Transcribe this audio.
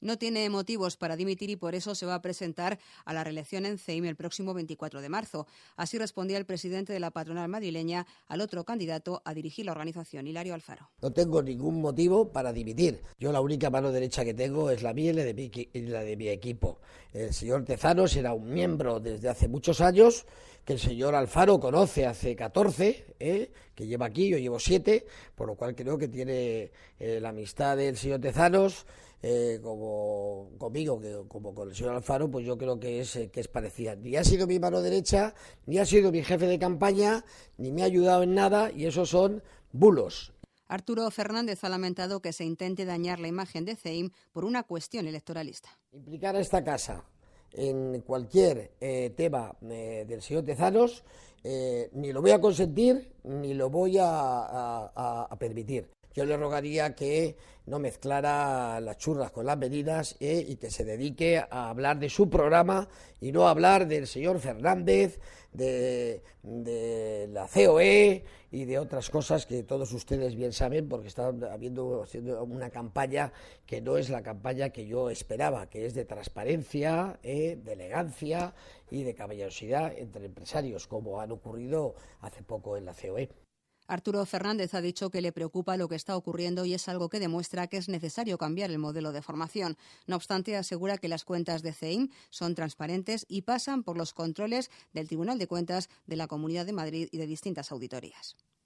No tiene motivos para dimitir y por eso se va a presentar a la reelección en CEIM el próximo 24 de marzo. Así respondía el presidente de la patronal madrileña al otro candidato a dirigir la organización, Hilario Alfaro. No tengo ningún motivo para dimitir. Yo la única mano derecha que tengo es la mía y la de mi equipo. El señor Tezanos era un miembro desde hace muchos años, que el señor Alfaro conoce hace 14, que lleva aquí, yo llevo 7, por lo cual creo que tiene la amistad del señor Tezanos, como conmigo, como con el señor Alfaro, pues yo creo que es parecida. Ni ha sido mi mano derecha, ni ha sido mi jefe de campaña, ni me ha ayudado en nada, y esos son bulos. Arturo Fernández ha lamentado que se intente dañar la imagen de CEIM por una cuestión electoralista. Implicar a esta casa en cualquier tema del señor Tezanos, ni lo voy a consentir, ni lo voy a permitir. Yo le rogaría que no mezclara las churras con las merinas y que se dedique a hablar de su programa y no a hablar del señor Fernández, de la COE y de otras cosas que todos ustedes bien saben, porque están haciendo una campaña que no es la campaña que yo esperaba, que es de transparencia, de elegancia y de caballerosidad entre empresarios, como han ocurrido hace poco en la COE. Arturo Fernández ha dicho que le preocupa lo que está ocurriendo y es algo que demuestra que es necesario cambiar el modelo de formación. No obstante, asegura que las cuentas de CEIM son transparentes y pasan por los controles del Tribunal de Cuentas de la Comunidad de Madrid y de distintas auditorías.